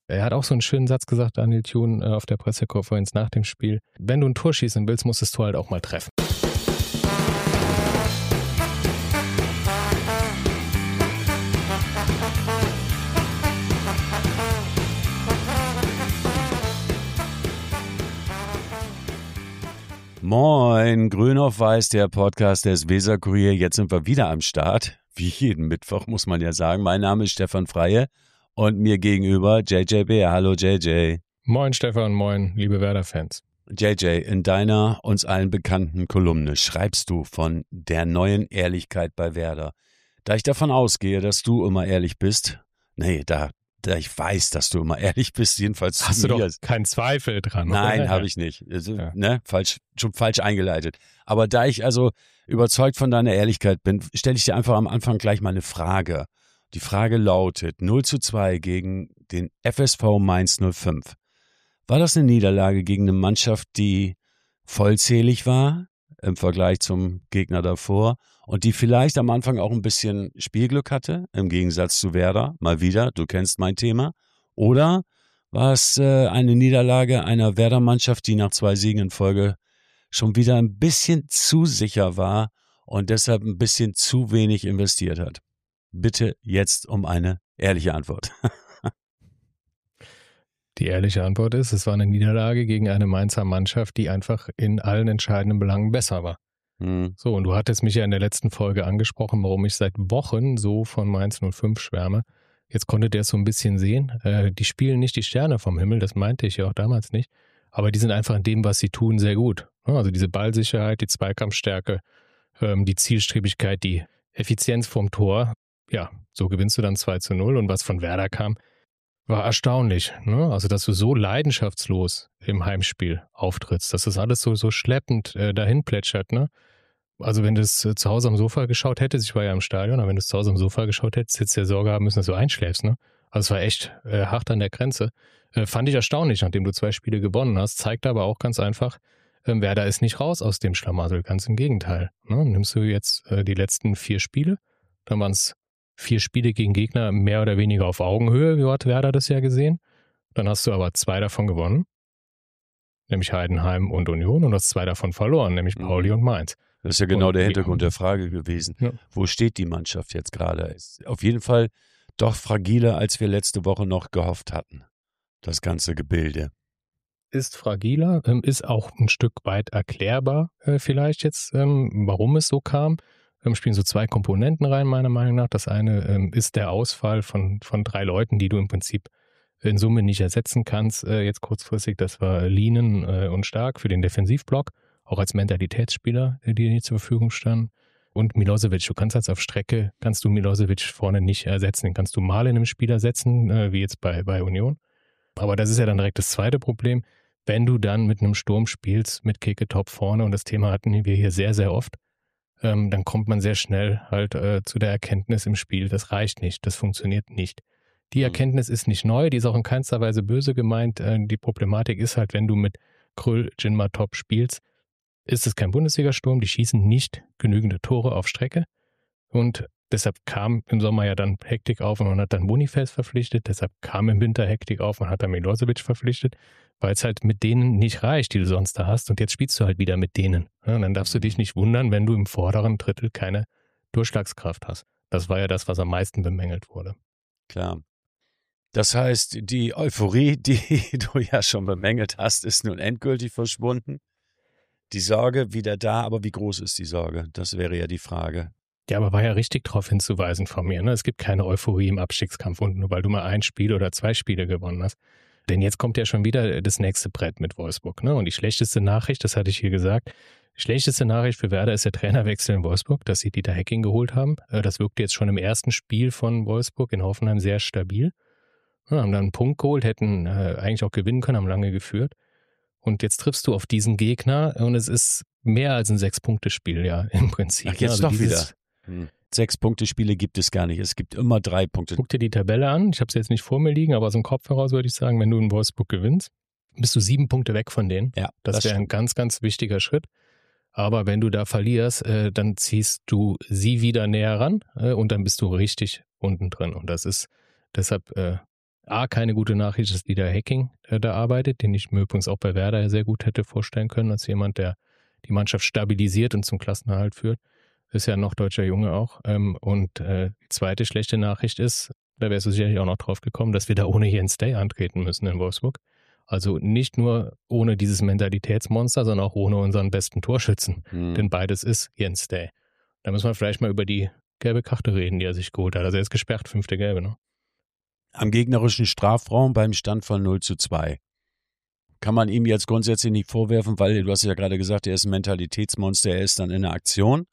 Er hat auch so einen schönen Satz gesagt, Daniel Thun, auf der Pressekonferenz nach dem Spiel. Wenn du ein Tor schießen willst, musst du das Tor halt auch mal treffen. Moin, Grün auf Weiß, der Podcast des Weser-Kurier. Jetzt sind wir wieder am Start. Wie jeden Mittwoch, muss man ja sagen. Mein Name ist Stefan Freie und mir gegenüber JJ Bär. Hallo JJ. Moin Stefan, moin, liebe Werder-Fans. JJ, in deiner uns allen bekannten Kolumne schreibst du von der neuen Ehrlichkeit bei Werder. Da ich davon ausgehe, dass du immer ehrlich bist, da ich weiß, dass du immer ehrlich bist, jedenfalls hast du doch keinen Zweifel dran. Nein, habe ich nicht. Also, schon falsch eingeleitet. Aber da ich also überzeugt von deiner Ehrlichkeit bin, stelle ich dir einfach am Anfang gleich mal eine Frage. Die Frage lautet: 0:2 gegen den FSV Mainz 05. War das eine Niederlage gegen eine Mannschaft, die vollzählig war im Vergleich zum Gegner davor und die vielleicht am Anfang auch ein bisschen Spielglück hatte, im Gegensatz zu Werder, mal wieder, du kennst mein Thema? Oder war es eine Niederlage einer Werder-Mannschaft, die nach 2 Siegen in Folge schon wieder ein bisschen zu sicher war und deshalb ein bisschen zu wenig investiert hat? Bitte jetzt um eine ehrliche Antwort. Die ehrliche Antwort ist, es war eine Niederlage gegen eine Mainzer Mannschaft, die einfach in allen entscheidenden Belangen besser war. So, und du hattest mich ja in der letzten Folge angesprochen, warum ich seit Wochen so von Mainz 05 schwärme. Jetzt konntet ihr es so ein bisschen sehen. Die spielen nicht die Sterne vom Himmel, das meinte ich ja auch damals nicht. Aber die sind einfach in dem, was sie tun, sehr gut. Also diese Ballsicherheit, die Zweikampfstärke, die Zielstrebigkeit, die Effizienz vom Tor. Ja, so gewinnst du dann 2:0. Und was von Werder kam, war erstaunlich. Ne? Also, dass du so leidenschaftslos im Heimspiel auftrittst, dass das alles so schleppend dahin plätschert. Ne? Also, wenn du es zu Hause am Sofa geschaut hättest, ich war ja im Stadion, aber wenn du es zu Hause am Sofa geschaut hättest, hättest du ja Sorge haben müssen, dass du einschläfst. Ne? Also, es war echt hart an der Grenze. Fand ich erstaunlich, nachdem du 2 Spiele gewonnen hast. Zeigt aber auch ganz einfach, Werder ist nicht raus aus dem Schlamassel. Ganz im Gegenteil. Ne? Nimmst du jetzt die letzten 4 Spiele, dann waren es 4 Spiele gegen Gegner mehr oder weniger auf Augenhöhe, wie hat Werder das ja gesehen. Dann hast du aber 2 davon gewonnen, nämlich Heidenheim und Union, und hast 2 davon verloren, nämlich Pauli und Mainz. Das ist ja genau der Hintergrund der Frage gewesen. Ja. Wo steht die Mannschaft jetzt gerade? Ist auf jeden Fall doch fragiler, als wir letzte Woche noch gehofft hatten. Das ganze Gebilde. Ist fragiler, ist auch ein Stück weit erklärbar vielleicht jetzt, warum es so kam. Spielen so 2 Komponenten rein, meiner Meinung nach. Das eine ist der Ausfall von 3 Leuten, die du im Prinzip in Summe nicht ersetzen kannst. Jetzt kurzfristig, das war Lienen und Stark für den Defensivblock, auch als Mentalitätsspieler, die nicht zur Verfügung standen. Und Milosevic, du kannst auf Strecke, kannst du Milosevic vorne nicht ersetzen. Den kannst du mal in einem Spiel ersetzen, wie jetzt bei Union. Aber das ist ja dann direkt das zweite Problem. Wenn du dann mit einem Sturm spielst, mit Keke-Top vorne, und das Thema hatten wir hier sehr, sehr oft, dann kommt man sehr schnell halt zu der Erkenntnis im Spiel, das reicht nicht, das funktioniert nicht. Die Erkenntnis ist nicht neu, die ist auch in keinster Weise böse gemeint. Die Problematik ist halt, wenn du mit Krüll, Jinma Top spielst, ist es kein Bundesliga-Sturm, die schießen nicht genügende Tore auf Strecke. Und deshalb kam im Sommer ja dann Hektik auf und man hat dann Boniface verpflichtet, deshalb kam im Winter Hektik auf und hat dann Milosevic verpflichtet, weil es halt mit denen nicht reicht, die du sonst da hast, und jetzt spielst du halt wieder mit denen. Ja, und dann darfst du dich nicht wundern, wenn du im vorderen Drittel keine Durchschlagskraft hast. Das war ja das, was am meisten bemängelt wurde. Klar. Das heißt, die Euphorie, die du ja schon bemängelt hast, ist nun endgültig verschwunden. Die Sorge wieder da, aber wie groß ist die Sorge? Das wäre ja die Frage. Ja, aber war ja richtig darauf hinzuweisen von mir. Ne? Es gibt keine Euphorie im Abstiegskampf, und nur weil du mal 1 Spiel oder 2 Spiele gewonnen hast. Denn jetzt kommt ja schon wieder das nächste Brett mit Wolfsburg. Ne? Und die schlechteste Nachricht, das hatte ich hier gesagt, die schlechteste Nachricht für Werder ist der Trainerwechsel in Wolfsburg, dass sie Dieter Hecking geholt haben. Das wirkte jetzt schon im ersten Spiel von Wolfsburg in Hoffenheim sehr stabil. Ja, haben dann einen Punkt geholt, hätten eigentlich auch gewinnen können, haben lange geführt. Und jetzt triffst du auf diesen Gegner und es ist mehr als ein 6-Punkte-Spiel, ja, im Prinzip. Ach, jetzt doch wieder. 6-Punkte-Spiele gibt es gar nicht. Es gibt immer 3 Punkte. Guck dir die Tabelle an. Ich habe sie jetzt nicht vor mir liegen, aber aus dem Kopf heraus würde ich sagen, wenn du in Wolfsburg gewinnst, bist du 7 Punkte weg von denen. Ja, das wäre ein ganz, ganz wichtiger Schritt. Aber wenn du da verlierst, dann ziehst du sie wieder näher ran und dann bist du richtig unten drin. Und das ist deshalb keine gute Nachricht ist Dieter Hecking, der da arbeitet, den ich mir übrigens auch bei Werder sehr gut hätte vorstellen können, als jemand, der die Mannschaft stabilisiert und zum Klassenerhalt führt. Ist ja ein noch deutscher Junge auch. Und die zweite schlechte Nachricht ist, da wärst du sicherlich auch noch drauf gekommen, dass wir da ohne Jens Day antreten müssen in Wolfsburg. Also nicht nur ohne dieses Mentalitätsmonster, sondern auch ohne unseren besten Torschützen. Denn beides ist Jens Day. Da müssen wir vielleicht mal über die gelbe Karte reden, die er sich geholt hat. Also er ist gesperrt, 5. Gelbe, ne? Am gegnerischen Strafraum beim Stand von 0:2. Kann man ihm jetzt grundsätzlich nicht vorwerfen, weil du hast ja gerade gesagt, er ist ein Mentalitätsmonster, er ist dann in der Aktion,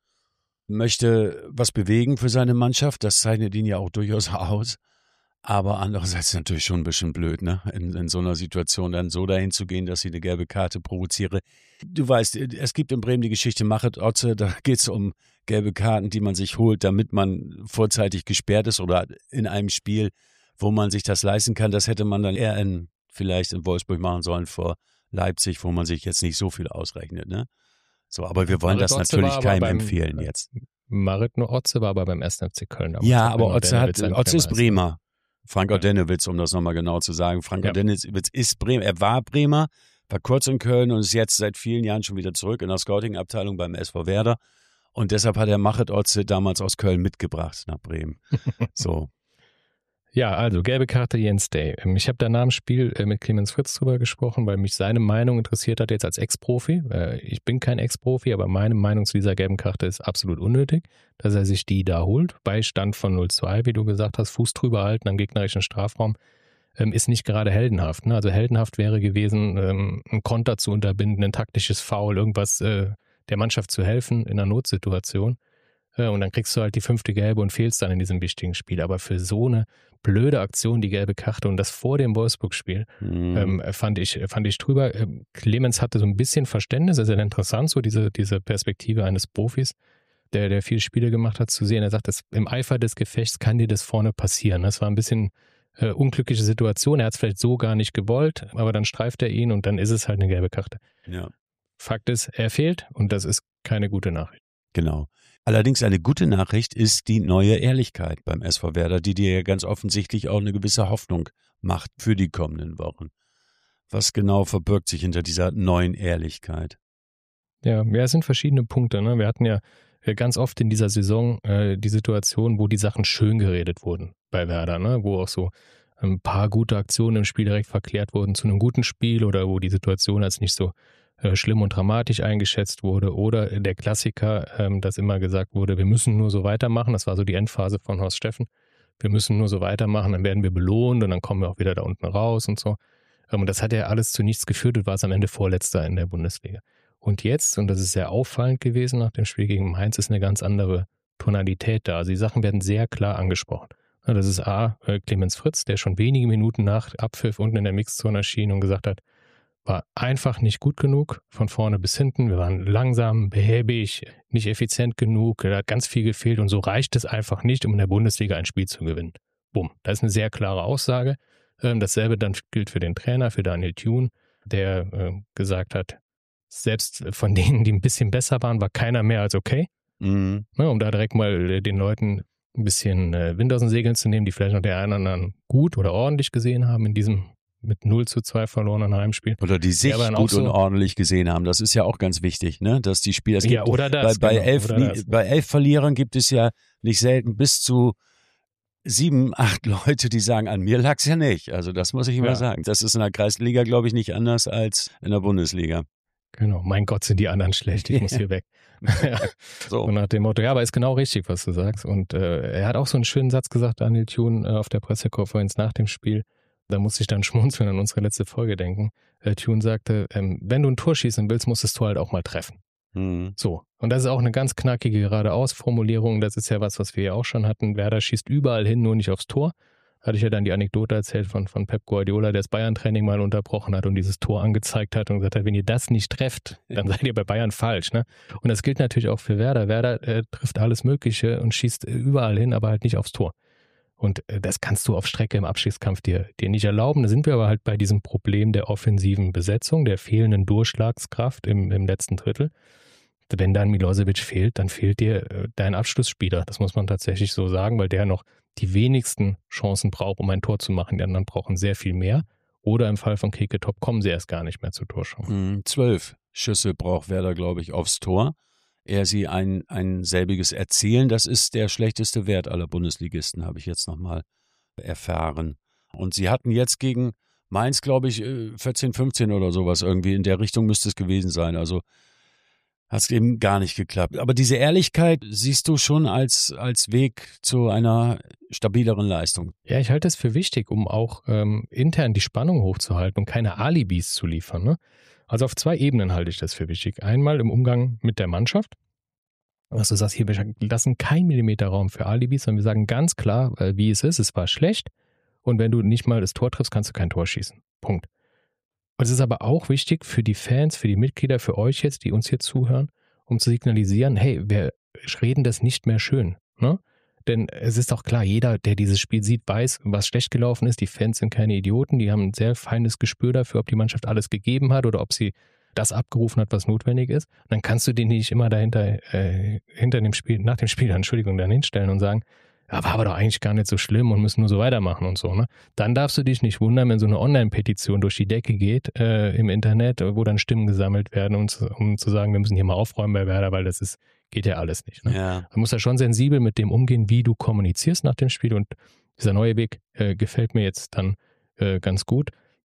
möchte was bewegen für seine Mannschaft, das zeichnet ihn ja auch durchaus aus. Aber andererseits natürlich schon ein bisschen blöd, ne? In so einer Situation dann so dahin zu gehen, dass ich eine gelbe Karte provoziere. Du weißt, es gibt in Bremen die Geschichte Machet Otze, da geht es um gelbe Karten, die man sich holt, damit man vorzeitig gesperrt ist oder in einem Spiel, wo man sich das leisten kann. Das hätte man dann eher vielleicht in Wolfsburg machen sollen vor Leipzig, wo man sich jetzt nicht so viel ausrechnet, ne? So, aber wir wollen das natürlich keinem empfehlen jetzt. Marit Otze war aber beim 1. FC Köln. Ja, aber Otze ist Bremer. Frank Ordenewitz, um das nochmal genau zu sagen. Frank Ordenewitz ist Bremer. Er war Bremer, war kurz in Köln und ist jetzt seit vielen Jahren schon wieder zurück in der Scouting-Abteilung beim SV Werder. Und deshalb hat er Machet Otze damals aus Köln mitgebracht nach Bremen. So. Ja, also gelbe Karte Jens Day. Ich habe da nach dem Spiel mit Clemens Fritz drüber gesprochen, weil mich seine Meinung interessiert hat jetzt als Ex-Profi. Ich bin kein Ex-Profi, aber meine Meinung zu dieser gelben Karte ist absolut unnötig, dass er sich die da holt. Bei Stand von 0:2, wie du gesagt hast, Fuß drüber halten am gegnerischen Strafraum, ist nicht gerade heldenhaft. Ne? Also heldenhaft wäre gewesen, einen Konter zu unterbinden, ein taktisches Foul, irgendwas der Mannschaft zu helfen in einer Notsituation. Und dann kriegst du halt die 5. Gelbe und fehlst dann in diesem wichtigen Spiel. Aber für so eine blöde Aktion, die gelbe Karte und das vor dem Wolfsburg-Spiel, fand ich drüber. Clemens hatte so ein bisschen Verständnis, das ist ja interessant, so diese Perspektive eines Profis, der viele Spiele gemacht hat, zu sehen. Er sagt, im Eifer des Gefechts kann dir das vorne passieren. Das war ein bisschen unglückliche Situation. Er hat es vielleicht so gar nicht gewollt, aber dann streift er ihn und dann ist es halt eine gelbe Karte. Ja. Fakt ist, er fehlt und das ist keine gute Nachricht. Genau. Allerdings eine gute Nachricht ist die neue Ehrlichkeit beim SV Werder, die dir ja ganz offensichtlich auch eine gewisse Hoffnung macht für die kommenden Wochen. Was genau verbirgt sich hinter dieser neuen Ehrlichkeit? Ja, es sind verschiedene Punkte. Ne? Wir hatten ja ganz oft in dieser Saison die Situation, wo die Sachen schön geredet wurden bei Werder, ne? Wo auch so ein paar gute Aktionen im Spiel direkt verklärt wurden zu einem guten Spiel oder wo die Situation als nicht so schlimm und dramatisch eingeschätzt wurde oder der Klassiker, dass immer gesagt wurde, wir müssen nur so weitermachen, das war so die Endphase von Horst Steffen, wir müssen nur so weitermachen, dann werden wir belohnt und dann kommen wir auch wieder da unten raus und so. Und das hat ja alles zu nichts geführt und war es am Ende Vorletzter in der Bundesliga. Und jetzt, und das ist sehr auffallend gewesen nach dem Spiel gegen Mainz, ist eine ganz andere Tonalität da. Also die Sachen werden sehr klar angesprochen. Das ist Clemens Fritz, der schon wenige Minuten nach Abpfiff unten in der Mixzone erschien und gesagt hat, war einfach nicht gut genug, von vorne bis hinten. Wir waren langsam, behäbig, nicht effizient genug. Da hat ganz viel gefehlt und so reicht es einfach nicht, um in der Bundesliga ein Spiel zu gewinnen. Bumm. Das ist eine sehr klare Aussage. Dasselbe dann gilt für den Trainer, für Daniel Thune, der gesagt hat, selbst von denen, die ein bisschen besser waren, war keiner mehr als okay. Mhm. Um da direkt mal den Leuten ein bisschen Wind aus den Segeln zu nehmen, die vielleicht noch der einen oder anderen gut oder ordentlich gesehen haben in diesem mit 0:2 verlorenen Heimspiel. Oder die sich gut und ordentlich gesehen haben. Das ist ja auch ganz wichtig, ne? Dass die Spieler, ja, oder das, bei 11 Verlierern gibt es ja nicht selten bis zu 7, 8 Leute, die sagen, an mir lag es ja nicht. Also das muss ich immer sagen. Das ist in der Kreisliga, glaube ich, nicht anders als in der Bundesliga. Genau, mein Gott, sind die anderen schlecht, ich muss hier weg. So. Und nach dem Motto, ja, aber ist genau richtig, was du sagst. Und er hat auch so einen schönen Satz gesagt, Daniel Thune, auf der Pressekonferenz nach dem Spiel. Da musste ich dann schmunzeln an unsere letzte Folge denken. Thune sagte, wenn du ein Tor schießen willst, musst du das Tor halt auch mal treffen. Mhm. So, und das ist auch eine ganz knackige Geradeaus-Formulierung. Das ist ja was wir ja auch schon hatten. Werder schießt überall hin, nur nicht aufs Tor. Hatte ich ja dann die Anekdote erzählt von Pep Guardiola, der das Bayern-Training mal unterbrochen hat und dieses Tor angezeigt hat und gesagt hat, wenn ihr das nicht trefft, dann seid ihr bei Bayern falsch. Ne? Und das gilt natürlich auch für Werder. Werder trifft alles Mögliche und schießt überall hin, aber halt nicht aufs Tor. Und das kannst du auf Strecke im Abstiegskampf dir nicht erlauben. Da sind wir aber halt bei diesem Problem der offensiven Besetzung, der fehlenden Durchschlagskraft im letzten Drittel. Wenn dann Milosevic fehlt, dann fehlt dir dein Abschlussspieler. Das muss man tatsächlich so sagen, weil der noch die wenigsten Chancen braucht, um ein Tor zu machen. Die anderen brauchen sehr viel mehr. Oder im Fall von Keke-Top kommen sie erst gar nicht mehr zur Torchance. 12 Schüsse braucht Werder, glaube ich, aufs Tor. Ehe sie ein selbiges erzielen. Das ist der schlechteste Wert aller Bundesligisten, habe ich jetzt nochmal erfahren. Und sie hatten jetzt gegen Mainz, glaube ich, 14, 15 oder sowas irgendwie. In der Richtung müsste es gewesen sein. Also hat es eben gar nicht geklappt. Aber diese Ehrlichkeit siehst du schon als Weg zu einer stabileren Leistung. Ja, ich halte es für wichtig, um auch intern die Spannung hochzuhalten und keine Alibis zu liefern. Ne? Also auf 2 Ebenen halte ich das für wichtig. Einmal im Umgang mit der Mannschaft. Was du sagst, hier, wir lassen keinen Millimeter Raum für Alibis, sondern wir sagen ganz klar, wie es ist. Es war schlecht. Und wenn du nicht mal das Tor triffst, kannst du kein Tor schießen. Punkt. Und es ist aber auch wichtig für die Fans, für die Mitglieder, für euch jetzt, die uns hier zuhören, um zu signalisieren, hey, wir reden das nicht mehr schön. Ne? Denn es ist doch klar, jeder, der dieses Spiel sieht, weiß, was schlecht gelaufen ist. Die Fans sind keine Idioten, die haben ein sehr feines Gespür dafür, ob die Mannschaft alles gegeben hat oder ob sie das abgerufen hat, was notwendig ist. Und dann kannst du den nicht immer dahinter, hinter dem Spiel, nach dem Spiel, dann hinstellen und sagen, ja, war aber doch eigentlich gar nicht so schlimm und müssen nur so weitermachen und so. Ne? Dann darfst du dich nicht wundern, wenn so eine Online-Petition durch die Decke geht im Internet, wo dann Stimmen gesammelt werden, um zu sagen, wir müssen hier mal aufräumen bei Werder, weil geht ja alles nicht. Ne? Ja. Man muss ja schon sensibel mit dem umgehen, wie du kommunizierst nach dem Spiel, und dieser neue Weg gefällt mir jetzt dann ganz gut.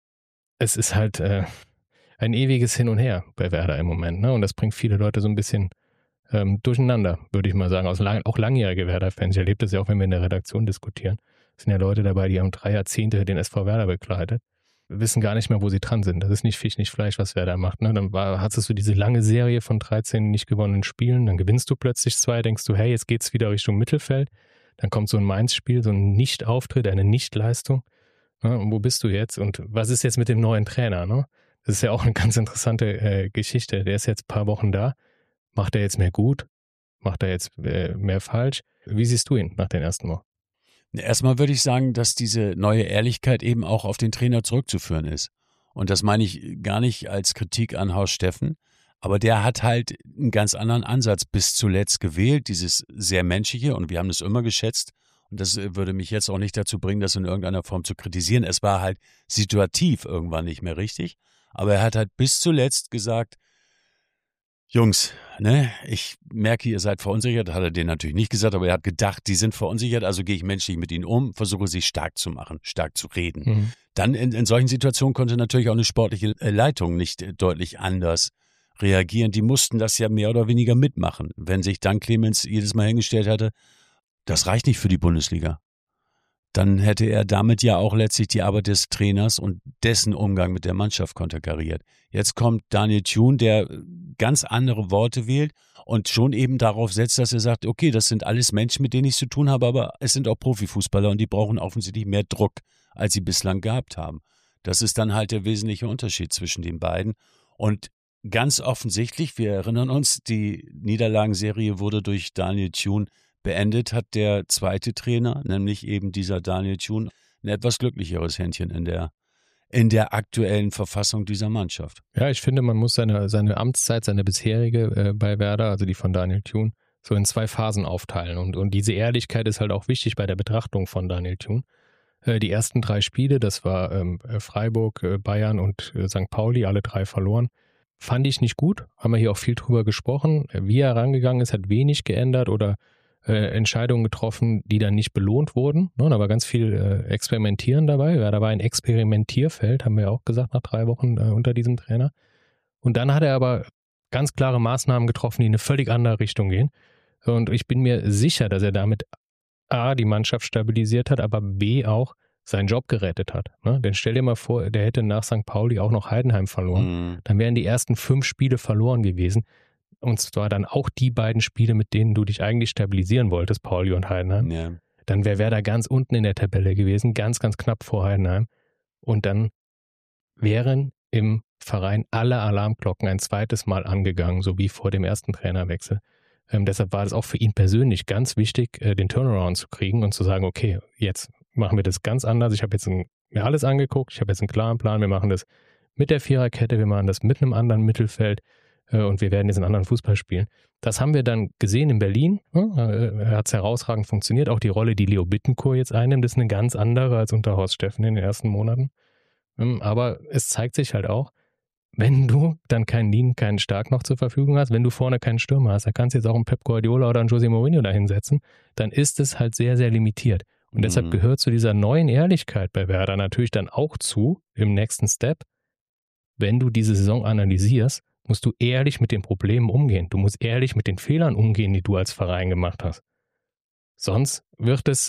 Es ist halt ein ewiges Hin und Her bei Werder im Moment, ne? Und das bringt viele Leute so ein bisschen durcheinander, würde ich mal sagen. Auch langjährige Werder-Fans. Ich erlebe das ja auch, wenn wir in der Redaktion diskutieren. Es sind ja Leute dabei, die haben 3 Jahrzehnte den SV Werder begleitet, wissen gar nicht mehr, wo sie dran sind. Das ist nicht Fisch, nicht Fleisch, was Werder macht. Ne? Dann hattest du diese lange Serie von 13 nicht gewonnenen Spielen, dann gewinnst du plötzlich 2, denkst du, hey, jetzt geht's wieder Richtung Mittelfeld. Dann kommt so ein Mainz-Spiel, so ein Nicht-Auftritt, eine Nicht-Leistung. Ne? Und wo bist du jetzt? Und was ist jetzt mit dem neuen Trainer? Ne? Das ist ja auch eine ganz interessante Geschichte. Der ist jetzt ein paar Wochen da. Macht er jetzt mehr gut? Macht er jetzt mehr falsch? Wie siehst du ihn nach den ersten Wochen? Erstmal würde ich sagen, dass diese neue Ehrlichkeit eben auch auf den Trainer zurückzuführen ist. Und das meine ich gar nicht als Kritik an Horst Steffen, aber der hat halt einen ganz anderen Ansatz bis zuletzt gewählt, dieses sehr menschliche, und wir haben das immer geschätzt. Und das würde mich jetzt auch nicht dazu bringen, das in irgendeiner Form zu kritisieren. Es war halt situativ irgendwann nicht mehr richtig. Aber er hat halt bis zuletzt gesagt, Jungs, ne, ich merke, ihr seid verunsichert, hat er denen natürlich nicht gesagt, aber er hat gedacht, die sind verunsichert, also gehe ich menschlich mit ihnen um, versuche sie stark zu machen, stark zu reden. Mhm. Dann in solchen Situationen konnte natürlich auch eine sportliche Leitung nicht deutlich anders reagieren. Die mussten das ja mehr oder weniger mitmachen. Wenn sich dann Clemens jedes Mal hingestellt hatte, das reicht nicht für die Bundesliga. Dann hätte er damit ja auch letztlich die Arbeit des Trainers und dessen Umgang mit der Mannschaft konterkariert. Jetzt kommt Daniel Thune, der ganz andere Worte wählt und schon eben darauf setzt, dass er sagt, okay, das sind alles Menschen, mit denen ich zu tun habe, aber es sind auch Profifußballer und die brauchen offensichtlich mehr Druck, als sie bislang gehabt haben. Das ist dann halt der wesentliche Unterschied zwischen den beiden. Und ganz offensichtlich, wir erinnern uns, die Niederlagenserie wurde durch Daniel Thune beendet, hat der zweite Trainer, nämlich eben dieser Daniel Thune, ein etwas glücklicheres Händchen in der aktuellen Verfassung dieser Mannschaft. Ja, ich finde, man muss seine Amtszeit, seine bisherige bei Werder, also die von Daniel Thune, so in 2 Phasen aufteilen. Und diese Ehrlichkeit ist halt auch wichtig bei der Betrachtung von Daniel Thune. Die ersten 3 Spiele, das war Freiburg, Bayern und St. Pauli, alle 3 verloren. Fand ich nicht gut, haben wir hier auch viel drüber gesprochen. Wie er rangegangen ist, hat wenig geändert oder Entscheidungen getroffen, die dann nicht belohnt wurden. Da war ganz viel Experimentieren dabei. Ja, da war ein Experimentierfeld, haben wir ja auch gesagt, nach 3 Wochen unter diesem Trainer. Und dann hat er aber ganz klare Maßnahmen getroffen, die in eine völlig andere Richtung gehen. Und ich bin mir sicher, dass er damit A, die Mannschaft stabilisiert hat, aber B, auch seinen Job gerettet hat. Ne? Denn stell dir mal vor, der hätte nach St. Pauli auch noch Heidenheim verloren. Dann wären die ersten 5 Spiele verloren gewesen. Und zwar dann auch die beiden Spiele, mit denen du dich eigentlich stabilisieren wolltest, Pauli und Heidenheim. Ja. Dann wäre Werder ganz unten in der Tabelle gewesen, ganz, ganz knapp vor Heidenheim. Und dann wären im Verein alle Alarmglocken ein zweites Mal angegangen, so wie vor dem ersten Trainerwechsel. Deshalb war es auch für ihn persönlich ganz wichtig, den Turnaround zu kriegen und zu sagen, okay, jetzt machen wir das ganz anders. Ich habe jetzt mir alles angeguckt, ich habe jetzt einen klaren Plan, wir machen das mit der Viererkette, wir machen das mit einem anderen Mittelfeld. und wir werden jetzt einen anderen Fußball spielen. Das haben wir dann gesehen in Berlin. Hat es herausragend funktioniert. Auch die Rolle, die Leo Bittencourt jetzt einnimmt, ist eine ganz andere als unter Horst Steffen in den ersten Monaten. Aber es zeigt sich halt auch, wenn du dann keinen Lien, keinen Stark noch zur Verfügung hast, wenn du vorne keinen Stürmer hast, da kannst du jetzt auch einen Pep Guardiola oder einen José Mourinho da hinsetzen, dann ist es halt sehr, sehr limitiert. Und deshalb gehört zu dieser neuen Ehrlichkeit bei Werder natürlich dann auch zu, im nächsten Step, wenn du diese Saison analysierst, musst du ehrlich mit den Problemen umgehen. Du musst ehrlich mit den Fehlern umgehen, die du als Verein gemacht hast. Sonst wird es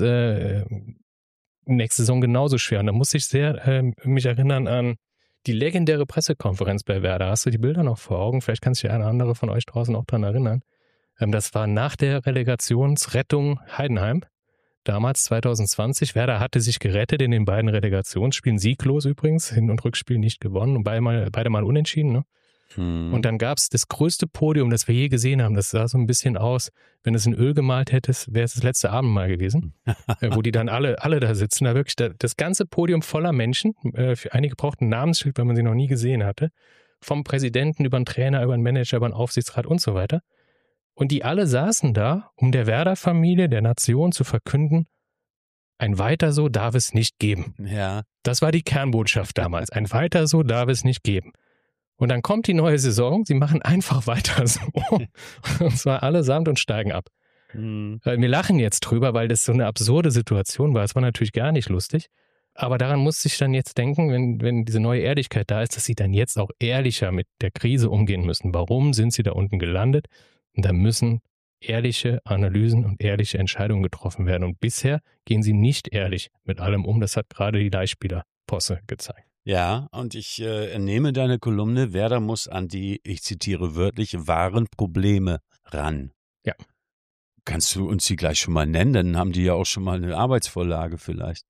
nächste Saison genauso schwer. Und da muss ich sehr mich erinnern an die legendäre Pressekonferenz bei Werder. Hast du die Bilder noch vor Augen? Vielleicht kann sich der eine oder andere von euch draußen auch daran erinnern. Das war nach der Relegationsrettung Heidenheim. Damals 2020. Werder hatte sich gerettet in den beiden Relegationsspielen. Sieglos übrigens. Hin- und Rückspiel nicht gewonnen. Und beide mal unentschieden. Ne? Und dann gab es das größte Podium, das wir je gesehen haben. Das sah so ein bisschen aus, wenn du es in Öl gemalt hättest, wäre es das letzte Abendmahl gewesen. Wo die dann alle da sitzen. Da wirklich das ganze Podium voller Menschen. Für einige brauchten ein Namensschild, weil man sie noch nie gesehen hatte. Vom Präsidenten über einen Trainer, über einen Manager, über einen Aufsichtsrat und so weiter. Und die alle saßen da, um der Werder-Familie, der Nation zu verkünden, ein Weiter so darf es nicht geben. Ja. Das war die Kernbotschaft damals. Ein Weiter so darf es nicht geben. Und dann kommt die neue Saison, sie machen einfach weiter so. Und zwar allesamt und steigen ab. Wir lachen jetzt drüber, weil das so eine absurde Situation war. Es war natürlich gar nicht lustig. Aber daran musste ich dann jetzt denken, wenn diese neue Ehrlichkeit da ist, dass sie dann jetzt auch ehrlicher mit der Krise umgehen müssen. Warum sind sie da unten gelandet? Und da müssen ehrliche Analysen und ehrliche Entscheidungen getroffen werden. Und bisher gehen sie nicht ehrlich mit allem um. Das hat gerade die Leihspieler-Posse gezeigt. Ja, und ich entnehme deine Kolumne, Werder muss an die, ich zitiere wörtlich, wahren Probleme ran. Ja. Kannst du uns die gleich schon mal nennen? Dann haben die ja auch schon mal eine Arbeitsvorlage vielleicht.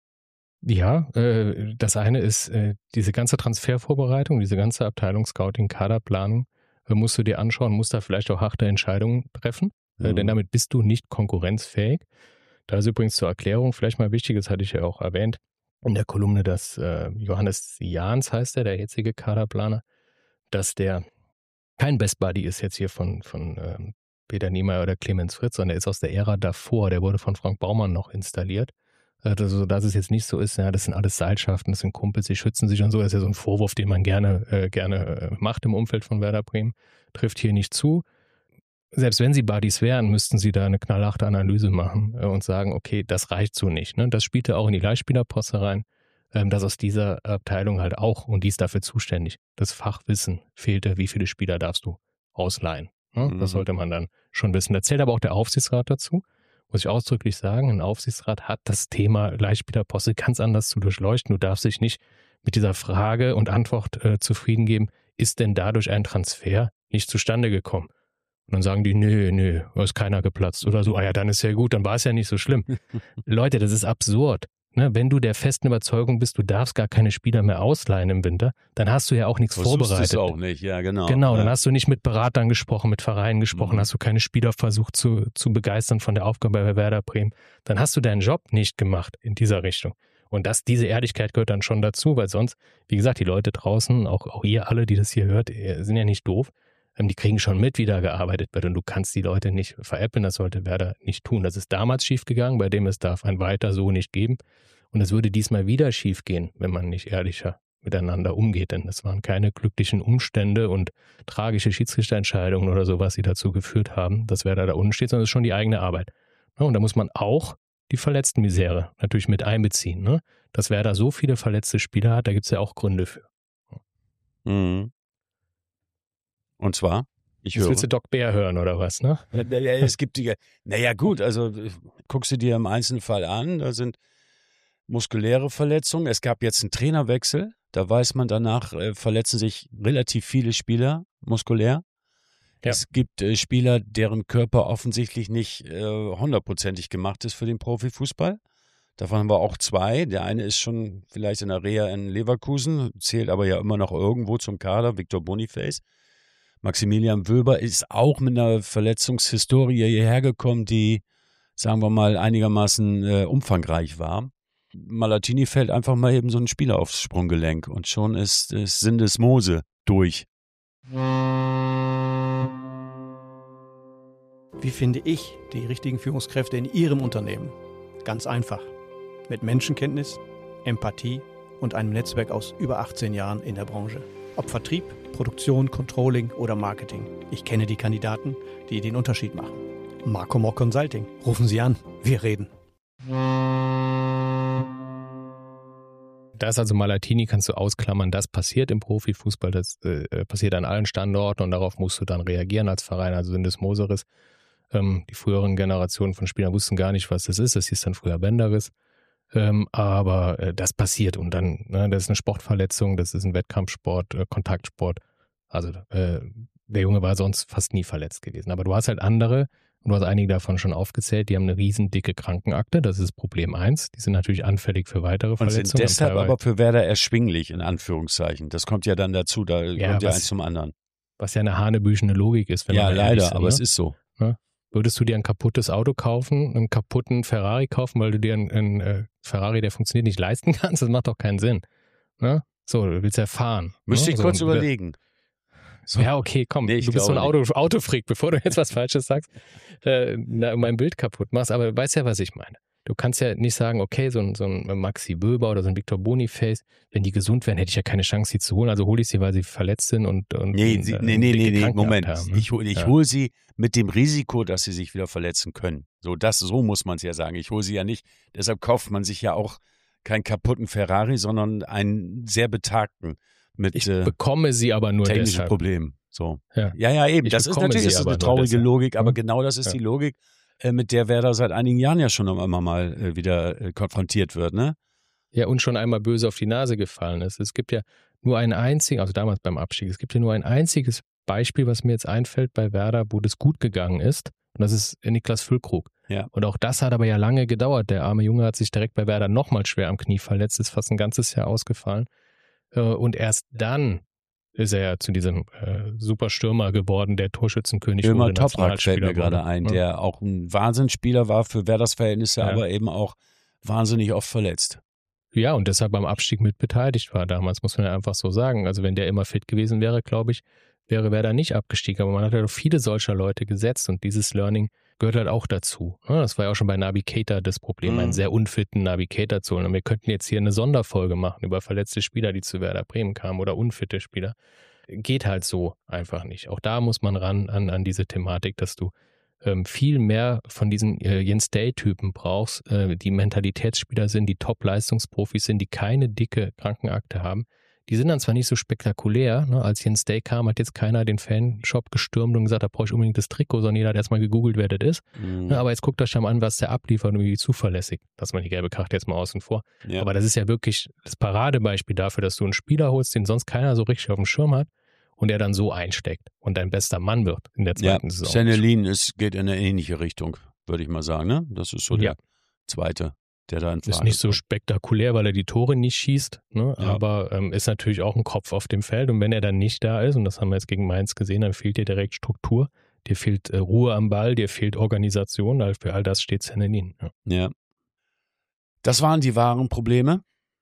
Ja, das eine ist diese ganze Transfervorbereitung, diese ganze Abteilung Scouting, Kaderplanung, musst du dir anschauen, musst da vielleicht auch harte Entscheidungen treffen, denn damit bist du nicht konkurrenzfähig. Da ist übrigens zur Erklärung vielleicht mal wichtig, das hatte ich ja auch erwähnt, in der Kolumne, dass Johannes Jahns heißt der jetzige Kaderplaner, dass der kein Best Buddy ist jetzt hier von Peter Niemeyer oder Clemens Fritz, sondern der ist aus der Ära davor, der wurde von Frank Baumann noch installiert. Also, dass es jetzt nicht so ist, ja, das sind alles Seilschaften, das sind Kumpels, die schützen sich und so, das ist ja so ein Vorwurf, den man gerne macht im Umfeld von Werder Bremen, trifft hier nicht zu. Selbst wenn sie Buddies wären, müssten sie da eine knallharte Analyse machen und sagen, okay, das reicht so nicht. Ne? Das spielte auch in die Leihspielerposse rein, dass aus dieser Abteilung halt auch, und die ist dafür zuständig, das Fachwissen fehlte, wie viele Spieler darfst du ausleihen. Ne? Das sollte man dann schon wissen. Da zählt aber auch der Aufsichtsrat dazu. Muss ich ausdrücklich sagen, ein Aufsichtsrat hat das Thema Leihspielerposse ganz anders zu durchleuchten. Du darfst dich nicht mit dieser Frage und Antwort zufrieden geben, ist denn dadurch ein Transfer nicht zustande gekommen? Und dann sagen die, nö, da ist keiner geplatzt oder so. Ah ja, dann ist ja gut, dann war es ja nicht so schlimm. Leute, das ist absurd. Ne? Wenn du der festen Überzeugung bist, du darfst gar keine Spieler mehr ausleihen im Winter, dann hast du ja auch nichts vorbereitet. Das auch nicht, ja genau. Genau, dann hast du nicht mit Beratern gesprochen, mit Vereinen gesprochen, hast du keine Spieler versucht zu begeistern von der Aufgabe bei Werder Bremen. Dann hast du deinen Job nicht gemacht in dieser Richtung. Und diese Ehrlichkeit gehört dann schon dazu, weil sonst, wie gesagt, die Leute draußen, auch ihr alle, die das hier hört, sind ja nicht doof. Die kriegen schon mit, wie da gearbeitet wird und du kannst die Leute nicht veräppeln, das sollte Werder nicht tun. Das ist damals schiefgegangen, bei dem es darf ein Weiter so nicht geben und es würde diesmal wieder schiefgehen, wenn man nicht ehrlicher miteinander umgeht, denn es waren keine glücklichen Umstände und tragische Schiedsrichterentscheidungen oder sowas, die dazu geführt haben, dass Werder da unten steht, sondern es ist schon die eigene Arbeit. Und da muss man auch die Verletztenmisere natürlich mit einbeziehen. Ne? Dass Werder so viele verletzte Spieler hat, da gibt es ja auch Gründe für. Mhm. Und zwar? Jetzt willst du Doc Bär hören oder was, ne? Es gibt naja gut, also guckst du dir im Einzelfall an, da sind muskuläre Verletzungen. Es gab jetzt einen Trainerwechsel, da weiß man danach, verletzen sich relativ viele Spieler muskulär. Ja. Es gibt Spieler, deren Körper offensichtlich nicht 100%ig gemacht ist für den Profifußball. Davon haben wir auch 2. Der eine ist schon vielleicht in der Reha in Leverkusen, zählt aber ja immer noch irgendwo zum Kader, Victor Boniface. Maximilian Wöber ist auch mit einer Verletzungshistorie hierher gekommen, die, sagen wir mal, einigermaßen umfangreich war. Malatini fällt einfach mal eben so ein Spieler aufs Sprunggelenk und schon ist Syndesmose durch. Wie finde ich die richtigen Führungskräfte in Ihrem Unternehmen? Ganz einfach. Mit Menschenkenntnis, Empathie und einem Netzwerk aus über 18 Jahren in der Branche. Ob Vertrieb, Produktion, Controlling oder Marketing. Ich kenne die Kandidaten, die den Unterschied machen. Marco Mock Consulting. Rufen Sie an. Wir reden. Da ist also Malatini, kannst du ausklammern, das passiert im Profifußball, das passiert an allen Standorten und darauf musst du dann reagieren als Verein. Also Sindis Moseris, die früheren Generationen von Spielern wussten gar nicht, was das hieß dann früher Bänderriss. Aber das passiert und dann, das ist eine Sportverletzung, das ist ein Wettkampfsport, Kontaktsport. Also der Junge war sonst fast nie verletzt gewesen. Aber du hast halt andere, und du hast einige davon schon aufgezählt, die haben eine riesen dicke Krankenakte, das ist Problem 1. Die sind natürlich anfällig für weitere Verletzungen. Und sind deshalb aber für Werder erschwinglich, in Anführungszeichen. Das kommt ja dann dazu, da kommt ja eins zum anderen. Was ja eine hanebüchene Logik ist. Wenn ja, man leider, sind, aber es ist so. Ne? Würdest du dir ein kaputtes Auto kaufen, einen kaputten Ferrari kaufen, weil du dir einen Ferrari, der funktioniert, nicht leisten kannst? Das macht doch keinen Sinn. Ne? So, du willst ja fahren. Müsste ich kurz überlegen. So. Ja, okay, komm, nee, du bist so ein Autofreak, bevor du jetzt was Falsches sagst, mein Bild kaputt machst, aber du weißt ja, was ich meine. Du kannst ja nicht sagen, okay, so ein Maxi Böber oder so ein Victor Boniface, wenn die gesund wären, hätte ich ja keine Chance, sie zu holen, also hole ich sie, weil sie verletzt sind und Nee, Moment, haben, ne? ich hole sie mit dem Risiko, dass sie sich wieder verletzen können. So muss man es ja sagen. Ich hole sie ja nicht, deshalb kauft man sich ja auch keinen kaputten Ferrari, sondern einen sehr betagten. Ich bekomme sie aber nur technische deshalb. Problem. So. Ja, eben. Das ist natürlich eine traurige Logik, aber genau das ist die Logik, mit der Werder seit einigen Jahren ja schon immer mal wieder konfrontiert wird, ne? Ja, und schon einmal böse auf die Nase gefallen ist. Es gibt ja nur einen einzigen, also damals beim Abstieg, es gibt ja nur ein einziges Beispiel, was mir jetzt einfällt bei Werder, wo das gut gegangen ist. Und das ist Niklas Füllkrug. Ja. Und auch das hat aber ja lange gedauert. Der arme Junge hat sich direkt bei Werder nochmal schwer am Knie verletzt, ist fast ein ganzes Jahr ausgefallen. Und erst dann ist er ja zu diesem Superstürmer geworden, der Torschützenkönig wurde. Ömer Toprak fällt mir gerade ein, der auch ein Wahnsinnsspieler war für Werders Verhältnisse, aber eben auch wahnsinnig oft verletzt. Ja, und deshalb beim Abstieg mit beteiligt war damals, muss man ja einfach so sagen. Also wenn der immer fit gewesen wäre, glaube ich, wäre Werder nicht abgestiegen. Aber man hat ja doch viele solcher Leute gesetzt und dieses Learning gehört halt auch dazu. Das war ja auch schon bei Naby Keita das Problem, einen sehr unfitten Naby Keita zu holen. Und wir könnten jetzt hier eine Sonderfolge machen über verletzte Spieler, die zu Werder Bremen kamen oder unfitte Spieler. Geht halt so einfach nicht. Auch da muss man ran an diese Thematik, dass du viel mehr von diesen Jens Day-Typen brauchst, die Mentalitätsspieler sind, die Top-Leistungsprofis sind, die keine dicke Krankenakte haben. Die sind dann zwar nicht so spektakulär, ne? Als Jens Day kam, hat jetzt keiner den Fanshop gestürmt und gesagt, da brauche ich unbedingt das Trikot, sondern jeder hat erstmal gegoogelt, wer das ist. Ne? Aber jetzt guckt euch mal an, was der abliefert und wie zuverlässig. Lass mal die gelbe Karte jetzt mal außen vor. Ja. Aber das ist ja wirklich das Paradebeispiel dafür, dass du einen Spieler holst, den sonst keiner so richtig auf dem Schirm hat und der dann so einsteckt und dein bester Mann wird in der zweiten Saison. Sennelin geht in eine ähnliche Richtung, würde ich mal sagen. Ne? Das ist so der zweite. Der da in Frage ist nicht so spektakulär, weil er die Tore nicht schießt, ne? Aber ist natürlich auch ein Kopf auf dem Feld und wenn er dann nicht da ist, und das haben wir jetzt gegen Mainz gesehen, dann fehlt dir direkt Struktur, dir fehlt Ruhe am Ball, dir fehlt Organisation, also für all das steht Sennelin. Ja. Das waren die wahren Probleme.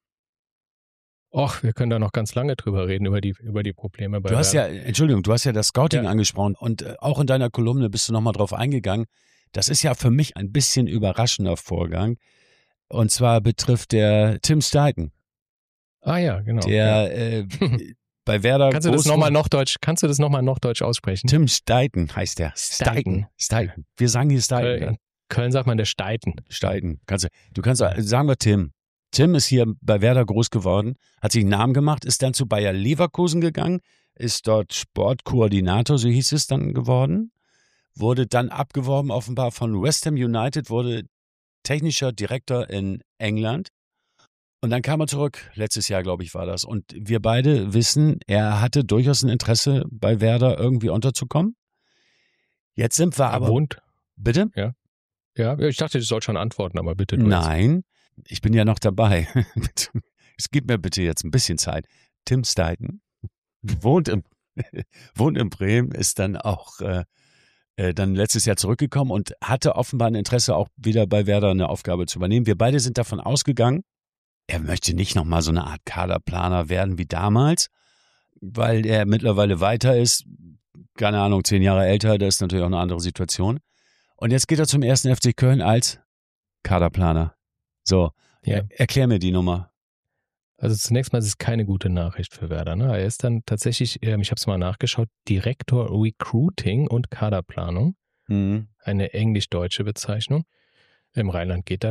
Och, wir können da noch ganz lange drüber reden, über die Probleme bei Du hast ja das Scouting angesprochen und auch in deiner Kolumne bist du nochmal drauf eingegangen. Das ist ja für mich ein bisschen überraschender Vorgang. Und zwar betrifft der Tim Steiten. Ah ja, genau. Der bei Werder. Kannst du das nochmal noch Deutsch aussprechen? Tim Steiten heißt der. Steiten. Wir sagen hier Steiten. In Köln sagt man der Steiten. Steiten. Sagen wir Tim. Tim ist hier bei Werder groß geworden, hat sich einen Namen gemacht, ist dann zu Bayer Leverkusen gegangen, ist dort Sportkoordinator, so hieß es dann geworden, wurde dann abgeworben offenbar von West Ham United, wurde technischer Direktor in England und dann kam er zurück, letztes Jahr glaube ich war das und wir beide wissen, er hatte durchaus ein Interesse bei Werder irgendwie unterzukommen. Jetzt sind wir aber... Wohnt. Bitte? Ja, ich dachte, ich soll schon antworten, aber bitte. Nein, ich bin ja noch dabei. Es gibt mir bitte jetzt ein bisschen Zeit. Tim Steiten wohnt in Bremen, ist dann auch dann letztes Jahr zurückgekommen und hatte offenbar ein Interesse, auch wieder bei Werder eine Aufgabe zu übernehmen. Wir beide sind davon ausgegangen, er möchte nicht nochmal so eine Art Kaderplaner werden wie damals, weil er mittlerweile weiter ist, keine Ahnung, 10 Jahre älter, das ist natürlich auch eine andere Situation. Und jetzt geht er zum 1. FC Köln als Kaderplaner. So, erklär mir die Nummer. Also zunächst mal ist es keine gute Nachricht für Werder. Ne? Er ist dann tatsächlich, ich habe es mal nachgeschaut, Direktor Recruiting und Kaderplanung. Eine englisch-deutsche Bezeichnung. Im Rheinland geht das.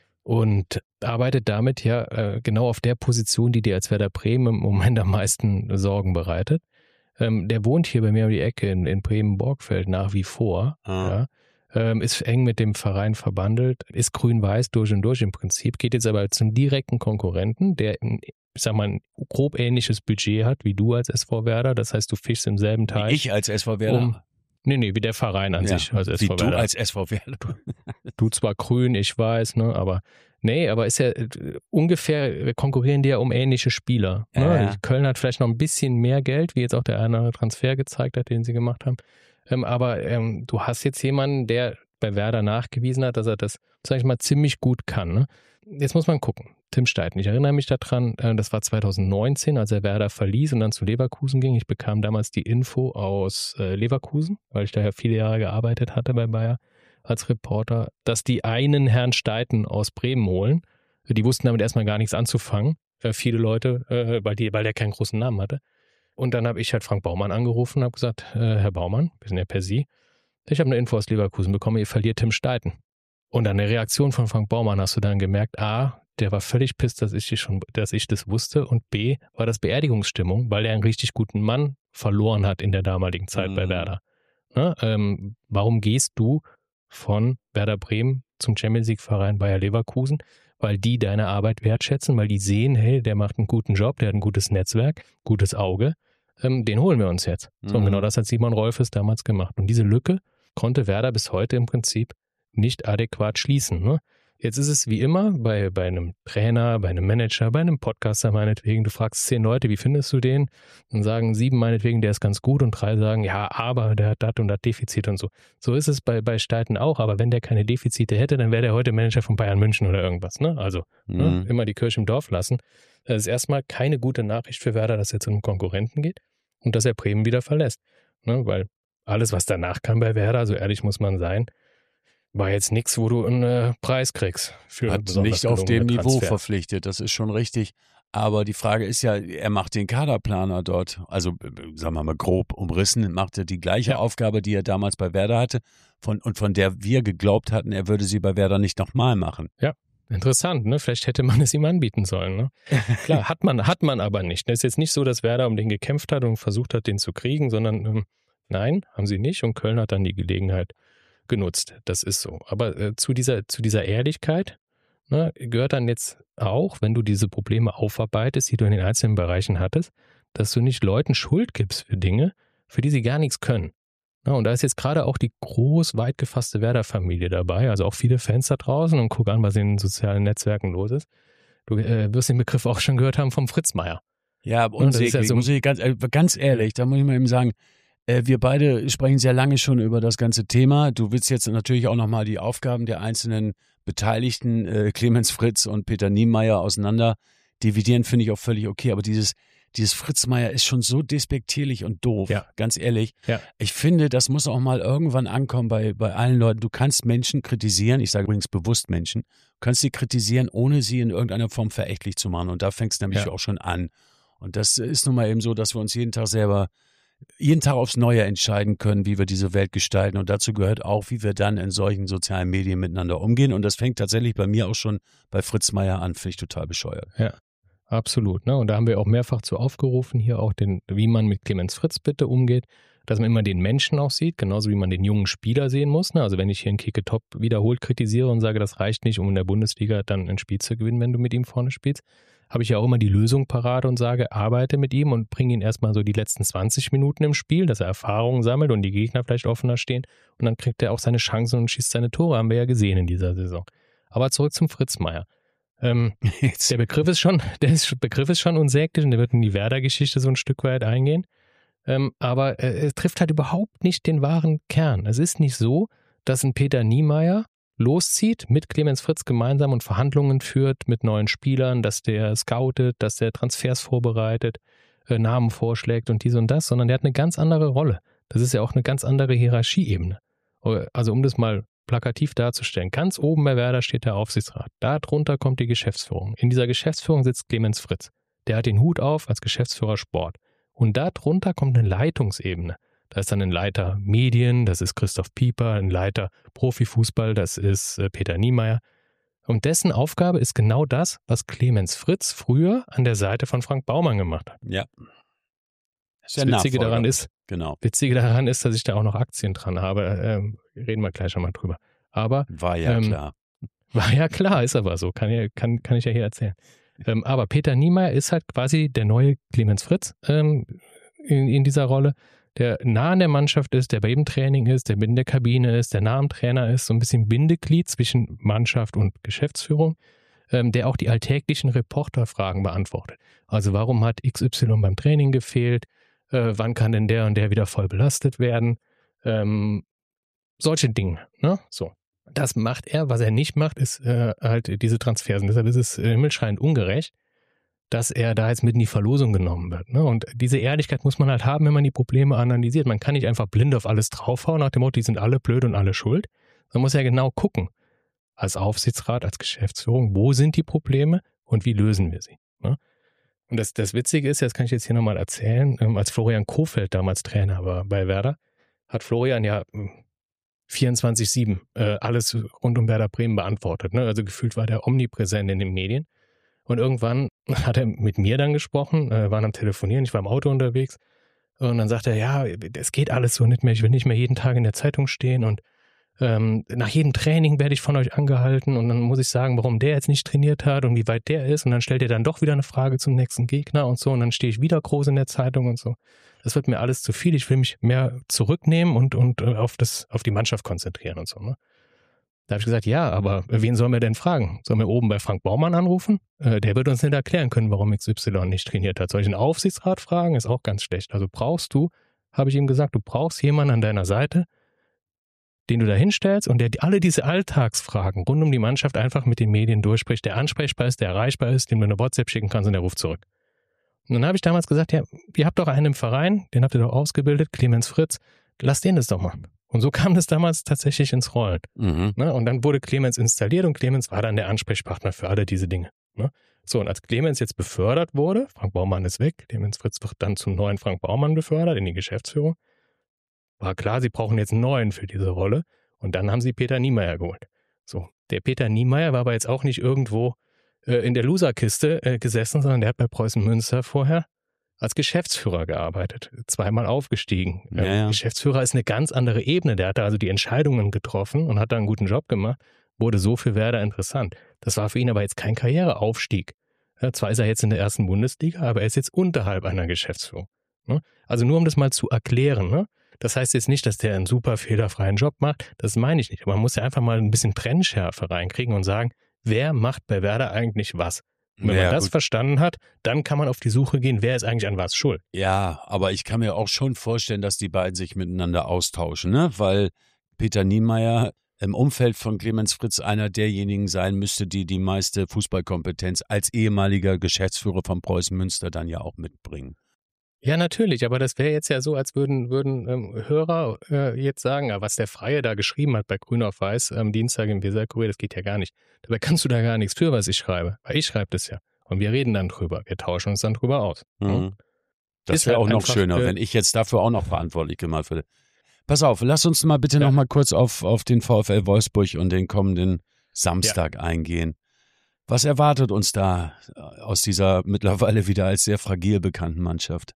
Und arbeitet damit genau auf der Position, die dir als Werder Bremen im Moment am meisten Sorgen bereitet. Der wohnt hier bei mir um die Ecke in Bremen-Borgfeld nach wie vor. Ja. Ist eng mit dem Verein verbandelt, ist grün-weiß durch und durch im Prinzip, geht jetzt aber zum direkten Konkurrenten, der, ich sag mal, ein grob ähnliches Budget hat wie du als SV Werder. Das heißt, du fischst im selben Teich. Wie ich als SV Werder? Nee, wie der Verein an sich als SV Werder. Wie du als SV Werder? Du zwar grün, ich weiß, ne, aber ist ja ungefähr, konkurrieren die ja um ähnliche Spieler. Ne? Köln hat vielleicht noch ein bisschen mehr Geld, wie jetzt auch der eine Transfer gezeigt hat, den sie gemacht haben. Aber du hast jetzt jemanden, der bei Werder nachgewiesen hat, dass er das, sag ich mal, ziemlich gut kann. Ne? Jetzt muss man gucken. Tim Steiten, ich erinnere mich daran, das war 2019, als er Werder verließ und dann zu Leverkusen ging. Ich bekam damals die Info aus Leverkusen, weil ich da ja viele Jahre gearbeitet hatte bei Bayer als Reporter, dass die einen Herrn Steiten aus Bremen holen. Die wussten damit erstmal gar nichts anzufangen. Viele Leute, weil der keinen großen Namen hatte. Und dann habe ich halt Frank Baumann angerufen und habe gesagt, Herr Baumann, wir sind ja per Sie, ich habe eine Info aus Leverkusen bekommen, ihr verliert Tim Steiten. Und an der Reaktion von Frank Baumann hast du dann gemerkt, A, der war völlig pisst, dass ich das wusste, und B, war das Beerdigungsstimmung, weil er einen richtig guten Mann verloren hat in der damaligen Zeit bei Werder. Ne? Warum gehst du von Werder Bremen zum Champions-League-Verein Bayer Leverkusen? Weil die deine Arbeit wertschätzen, weil die sehen, hey, der macht einen guten Job, der hat ein gutes Netzwerk, gutes Auge, den holen wir uns jetzt. So, und genau das hat Simon Rolfes damals gemacht. Und diese Lücke konnte Werder bis heute im Prinzip nicht adäquat schließen. Ne? Jetzt ist es wie immer bei einem Trainer, bei einem Manager, bei einem Podcaster meinetwegen, du fragst 10 Leute, wie findest du den? Dann sagen 7 meinetwegen, der ist ganz gut, und 3 sagen, ja, aber der hat das und das Defizit und so. So ist es bei Steiten auch, aber wenn der keine Defizite hätte, dann wäre der heute Manager von Bayern München oder irgendwas. Ne? Also immer die Kirche im Dorf lassen. Das ist erstmal keine gute Nachricht für Werder, dass er zu einem Konkurrenten geht und dass er Bremen wieder verlässt. Ne? Weil alles, was danach kam bei Werder, so ehrlich muss man sein, war jetzt nichts, wo du einen Preis kriegst. Hat nicht auf dem Niveau verpflichtet, das ist schon richtig. Aber die Frage ist ja, er macht den Kaderplaner dort, also sagen wir mal grob umrissen, macht er die gleiche Aufgabe, die er damals bei Werder hatte, von der wir geglaubt hatten, er würde sie bei Werder nicht nochmal machen. Ja, interessant, ne? Vielleicht hätte man es ihm anbieten sollen. Ne? Klar, hat man aber nicht. Es ist jetzt nicht so, dass Werder um den gekämpft hat und versucht hat, den zu kriegen, sondern nein, haben sie nicht, und Köln hat dann die Gelegenheit genutzt. Das ist so. Aber zu dieser Ehrlichkeit, ne, gehört dann jetzt auch, wenn du diese Probleme aufarbeitest, die du in den einzelnen Bereichen hattest, dass du nicht Leuten Schuld gibst für Dinge, für die sie gar nichts können. Ja, und da ist jetzt gerade auch die weit gefasste Werder-Familie dabei, also auch viele Fans da draußen, und guck an, was in den sozialen Netzwerken los ist. Du wirst den Begriff auch schon gehört haben vom Fritz Meier. Ja, unsäglich, ja so, muss ich ganz ehrlich, da muss ich mal eben sagen, wir beide sprechen sehr lange schon über das ganze Thema. Du willst jetzt natürlich auch nochmal die Aufgaben der einzelnen Beteiligten, Clemens Fritz und Peter Niemeyer, auseinander dividieren, finde ich auch völlig okay. Aber dieses Fritz Meier ist schon so despektierlich und doof, ganz ehrlich. Ja. Ich finde, das muss auch mal irgendwann ankommen bei allen Leuten. Du kannst Menschen kritisieren, ich sage übrigens bewusst Menschen, kannst sie kritisieren, ohne sie in irgendeiner Form verächtlich zu machen. Und da fängt es nämlich auch schon an. Und das ist nun mal eben so, dass wir uns jeden Tag aufs Neue entscheiden können, wie wir diese Welt gestalten. Und dazu gehört auch, wie wir dann in solchen sozialen Medien miteinander umgehen. Und das fängt tatsächlich bei mir auch schon bei Fritz Meier an, finde ich total bescheuert. Ja, absolut. Ne? Und da haben wir auch mehrfach zu aufgerufen, hier auch wie man mit Clemens Fritz bitte umgeht, dass man immer den Menschen auch sieht, genauso wie man den jungen Spieler sehen muss. Ne? Also wenn ich hier einen Kicketop wiederholt kritisiere und sage, das reicht nicht, um in der Bundesliga dann ein Spiel zu gewinnen, wenn du mit ihm vorne spielst, habe ich ja auch immer die Lösung parat und sage, arbeite mit ihm und bringe ihn erstmal so die letzten 20 Minuten im Spiel, dass er Erfahrungen sammelt und die Gegner vielleicht offener stehen, und dann kriegt er auch seine Chancen und schießt seine Tore, haben wir ja gesehen in dieser Saison. Aber zurück zum Fritz Meier. Der Begriff ist schon unsäglich, und der wird in die Werder-Geschichte so ein Stück weit eingehen. Aber es trifft halt überhaupt nicht den wahren Kern. Es ist nicht so, dass ein Peter Niemeyer loszieht, mit Clemens Fritz gemeinsam und Verhandlungen führt mit neuen Spielern, dass der scoutet, dass der Transfers vorbereitet, Namen vorschlägt und dies und das, sondern der hat eine ganz andere Rolle. Das ist ja auch eine ganz andere Hierarchieebene. Also um das mal plakativ darzustellen. Ganz oben bei Werder steht der Aufsichtsrat. Darunter kommt die Geschäftsführung. In dieser Geschäftsführung sitzt Clemens Fritz. Der hat den Hut auf als Geschäftsführer Sport. Und darunter kommt eine Leitungsebene. Da ist dann ein Leiter Medien, das ist Christoph Pieper, ein Leiter Profifußball, das ist Peter Niemeyer. Und dessen Aufgabe ist genau das, was Clemens Fritz früher an der Seite von Frank Baumann gemacht hat. Ja. Das Witzige daran ist, dass ich da auch noch Aktien dran habe. Reden wir gleich nochmal drüber. Aber war ja klar. War ja klar, ist aber so. Kann ich ja hier erzählen. Aber Peter Niemeyer ist halt quasi der neue Clemens Fritz in dieser Rolle, der nah an der Mannschaft ist, der bei jedem Training ist, der in der Kabine ist, der nah am Trainer ist, so ein bisschen Bindeglied zwischen Mannschaft und Geschäftsführung, der auch die alltäglichen Reporterfragen beantwortet. Also warum hat XY beim Training gefehlt? Wann kann denn der und der wieder voll belastet werden? Solche Dinge. Ne? So. Das macht er. Was er nicht macht, ist halt diese Transfers. Und deshalb ist es himmelschreiend ungerecht, dass er da jetzt mit in die Verlosung genommen wird. Ne? Und diese Ehrlichkeit muss man halt haben, wenn man die Probleme analysiert. Man kann nicht einfach blind auf alles draufhauen, nach dem Motto, die sind alle blöd und alle schuld. Man muss ja genau gucken, als Aufsichtsrat, als Geschäftsführung, wo sind die Probleme und wie lösen wir sie. Ne? Und das Witzige ist, das kann ich jetzt hier nochmal erzählen, als Florian Kohfeldt damals Trainer war bei Werder, hat Florian ja 24/7 alles rund um Werder Bremen beantwortet. Ne? Also gefühlt war der omnipräsent in den Medien. Und irgendwann hat er mit mir dann gesprochen, waren am Telefonieren, ich war im Auto unterwegs. Und dann sagt er, ja, es geht alles so nicht mehr, ich will nicht mehr jeden Tag in der Zeitung stehen und nach jedem Training werde ich von euch angehalten und dann muss ich sagen, warum der jetzt nicht trainiert hat und wie weit der ist. Und dann stellt er dann doch wieder eine Frage zum nächsten Gegner und so. Und dann stehe ich wieder groß in der Zeitung und so. Das wird mir alles zu viel. Ich will mich mehr zurücknehmen und auf die Mannschaft konzentrieren und so. Ne? Da habe ich gesagt, ja, aber wen sollen wir denn fragen? Sollen wir oben bei Frank Baumann anrufen? Der wird uns nicht erklären können, warum XY nicht trainiert hat. Soll ich einen Aufsichtsrat fragen? Ist auch ganz schlecht. Also habe ich ihm gesagt, du brauchst jemanden an deiner Seite, den du da hinstellst und der alle diese Alltagsfragen rund um die Mannschaft einfach mit den Medien durchspricht, der ansprechbar ist, der erreichbar ist, dem du eine WhatsApp schicken kannst und der ruft zurück. Und dann habe ich damals gesagt, ja, ihr habt doch einen im Verein, den habt ihr doch ausgebildet, Clemens Fritz, lasst den das doch machen. Und so kam das damals tatsächlich ins Rollen. Mhm. Ne? Und dann wurde Clemens installiert und Clemens war dann der Ansprechpartner für alle diese Dinge. Ne? So, und als Clemens jetzt befördert wurde, Frank Baumann ist weg, Clemens Fritz wird dann zum neuen Frank Baumann befördert in die Geschäftsführung, war klar, sie brauchen jetzt einen neuen für diese Rolle. Und dann haben sie Peter Niemeyer geholt. So, der Peter Niemeyer war aber jetzt auch nicht irgendwo in der Loserkiste gesessen, sondern der hat bei Preußen Münster vorher als Geschäftsführer gearbeitet, 2-mal aufgestiegen. Ja. Geschäftsführer ist eine ganz andere Ebene. Der hat da also die Entscheidungen getroffen und hat da einen guten Job gemacht, wurde so für Werder interessant. Das war für ihn aber jetzt kein Karriereaufstieg. Ja, zwar ist er jetzt in der ersten Bundesliga, aber er ist jetzt unterhalb einer Geschäftsführung. Ne? Also nur um das mal zu erklären, ne? Das heißt jetzt nicht, dass der einen super fehlerfreien Job macht, das meine ich nicht. Aber man muss ja einfach mal ein bisschen Trennschärfe reinkriegen und sagen, wer macht bei Werder eigentlich was? Und wenn man das verstanden hat, dann kann man auf die Suche gehen, wer ist eigentlich an was schuld. Ja, aber ich kann mir auch schon vorstellen, dass die beiden sich miteinander austauschen, ne? Weil Peter Niemeyer im Umfeld von Clemens Fritz einer derjenigen sein müsste, die meiste Fußballkompetenz als ehemaliger Geschäftsführer von Preußen Münster dann ja auch mitbringen. Ja, natürlich, aber das wäre jetzt ja so, als würden Hörer jetzt sagen, was der Freie da geschrieben hat bei Grün auf Weiß am Dienstag im Weser-Kurier, das geht ja gar nicht. Dabei kannst du da gar nichts für, was ich schreibe, weil ich schreibe das ja. Und wir reden dann drüber, wir tauschen uns dann drüber aus. Mhm. Das wäre halt auch noch schöner, wenn ich jetzt dafür auch noch verantwortlich gemacht würde. Pass auf, lass uns mal bitte noch mal kurz auf den VfL Wolfsburg und den kommenden Samstag eingehen. Was erwartet uns da aus dieser mittlerweile wieder als sehr fragil bekannten Mannschaft?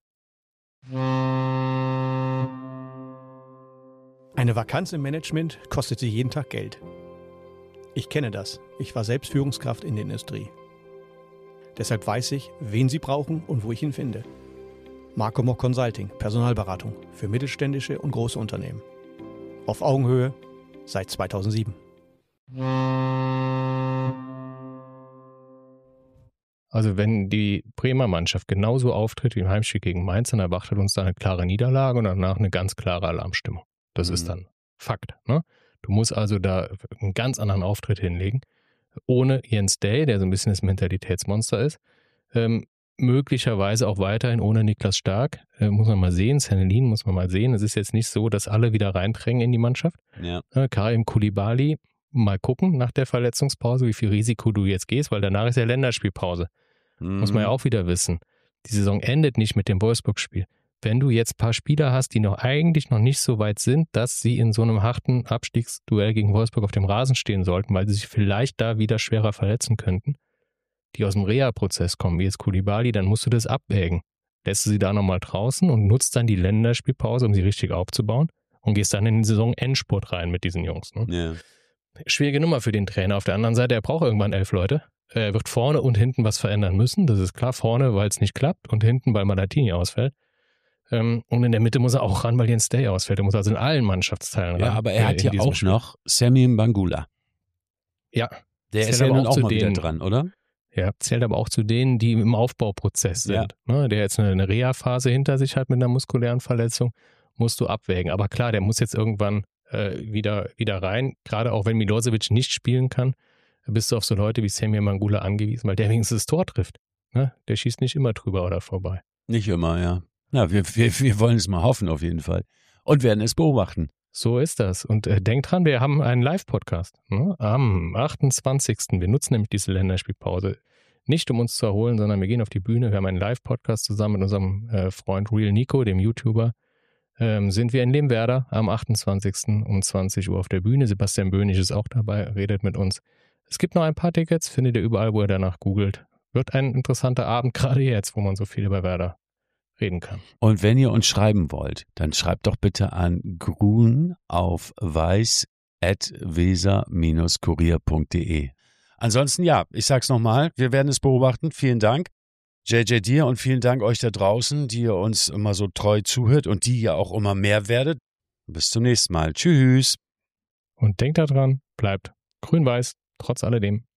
Eine Vakanz im Management kostet sie jeden Tag Geld. Ich kenne das. Ich war selbst Führungskraft in der Industrie. Deshalb weiß ich, wen Sie brauchen und wo ich ihn finde. Marco Mock Consulting, Personalberatung für mittelständische und große Unternehmen. Auf Augenhöhe seit 2007. Also wenn die Bremer Mannschaft genauso auftritt wie im Heimspiel gegen Mainz, dann erwartet uns da eine klare Niederlage und danach eine ganz klare Alarmstimmung. Das ist dann Fakt. Ne? Du musst also da einen ganz anderen Auftritt hinlegen. Ohne Jens Day, der so ein bisschen das Mentalitätsmonster ist, möglicherweise auch weiterhin ohne Niklas Stark. Muss man mal sehen. Sennelin muss man mal sehen. Es ist jetzt nicht so, dass alle wieder reindrängen in die Mannschaft. Ja. Karim Koulibaly, mal gucken nach der Verletzungspause, wie viel Risiko du jetzt gehst, weil danach ist ja Länderspielpause. Muss man ja auch wieder wissen. Die Saison endet nicht mit dem Wolfsburg-Spiel. Wenn du jetzt ein paar Spieler hast, die eigentlich noch nicht so weit sind, dass sie in so einem harten Abstiegsduell gegen Wolfsburg auf dem Rasen stehen sollten, weil sie sich vielleicht da wieder schwerer verletzen könnten, die aus dem Reha-Prozess kommen, wie jetzt Koulibaly, dann musst du das abwägen. Lässt du sie da nochmal draußen und nutzt dann die Länderspielpause, um sie richtig aufzubauen und gehst dann in den Saison-Endspurt rein mit diesen Jungs. Ne? Ja. Schwierige Nummer für den Trainer. Auf der anderen Seite, er braucht irgendwann 11 Leute. Er wird vorne und hinten was verändern müssen. Das ist klar. Vorne, weil es nicht klappt und hinten, weil Malatini ausfällt. Und in der Mitte muss er auch ran, weil Jens Day ausfällt. Er muss also in allen Mannschaftsteilen ran. Ja, aber er hat ja auch Spiel noch Sammy Mbangula. Ja. Der ist ja nun auch mal wieder dran, oder? Ja, zählt aber auch zu denen, die im Aufbauprozess sind. Ja. Ne, der jetzt eine Reha-Phase hinter sich hat mit einer muskulären Verletzung, musst du abwägen. Aber klar, der muss jetzt irgendwann wieder rein. Gerade auch wenn Milosevic nicht spielen kann, bist du auf so Leute wie Sammy Mbangula angewiesen, weil der wenigstens das Tor trifft. Ne? Der schießt nicht immer drüber oder vorbei. Nicht immer, ja. Na, wir wollen es mal hoffen auf jeden Fall und werden es beobachten. So ist das. Und denkt dran, wir haben einen Live-Podcast am 28. Wir nutzen nämlich diese Länderspielpause nicht, um uns zu erholen, sondern wir gehen auf die Bühne. Wir haben einen Live-Podcast zusammen mit unserem Freund Real Nico, dem YouTuber. Sind wir in Lemwerder am 28. um 20 Uhr auf der Bühne. Sebastian Bönig ist auch dabei, redet mit uns. Es gibt noch ein paar Tickets, findet ihr überall, wo ihr danach googelt. Wird ein interessanter Abend, gerade jetzt, wo man so viel über Werder reden kann. Und wenn ihr uns schreiben wollt, dann schreibt doch bitte an grün-auf-weiß@weser-kurier.de. Ansonsten, ja, ich sag's nochmal, wir werden es beobachten. Vielen Dank, JJ, dir, und vielen Dank euch da draußen, die ihr uns immer so treu zuhört und die ihr auch immer mehr werdet. Bis zum nächsten Mal. Tschüss. Und denkt daran, bleibt grün-weiß, trotz alledem.